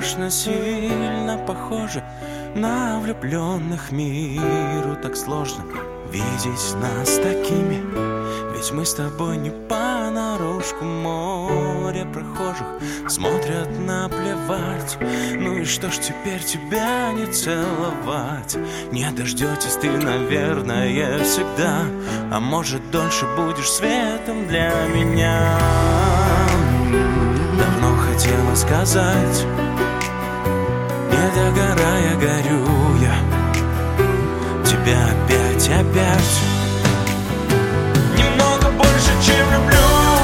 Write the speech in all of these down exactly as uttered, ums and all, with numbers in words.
нарочно сильно похожи на влюбленных. Миру так сложно видеть нас такими, ведь мы с тобой не понарошку. Море прохожих смотрят наплевать. Ну и что ж теперь тебя не целовать? Не дождетесь ты, наверное, всегда, а может дольше будешь светом для меня. Давно хотела сказать, не догорая горю я, тебя опять, опять. Немного больше, чем люблю,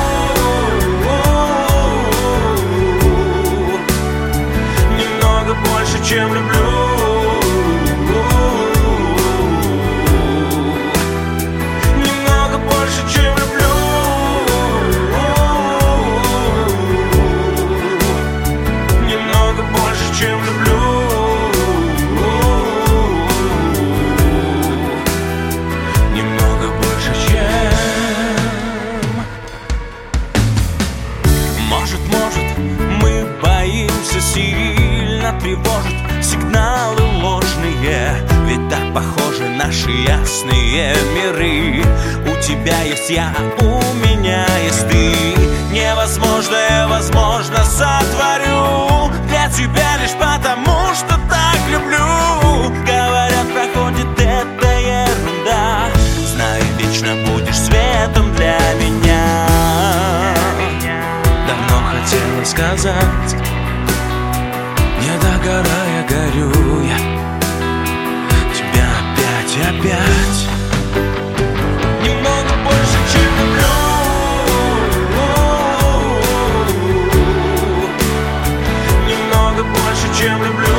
немного больше, чем люблю, немного больше, чем люблю, немного больше, чем люблю. Может, может, мы боимся, сильно тревожат сигналы ложные, ведь так похожи наши ясные миры. У тебя есть я, у меня есть ты. Невозможное, возможно, сотворю для тебя лишь потому, что так люблю. Говорят, проходит это ерунда, знаю, вечно будешь светом для меня. Давно хотела сказать, не догорая горю я, тебя опять, опять. Немного больше, чем люблю, немного больше, чем люблю,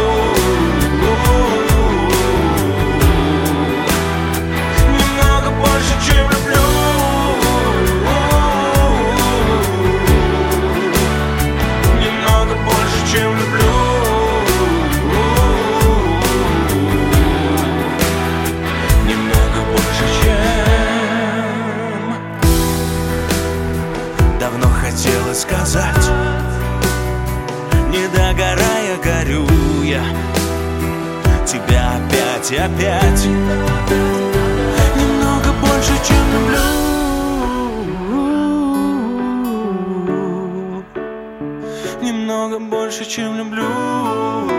немного больше, чем люблю, немного больше, чем люблю. Давно хотела сказать, не догорая горю я, тебя опять и опять. Немного больше, чем люблю, немного больше, чем люблю.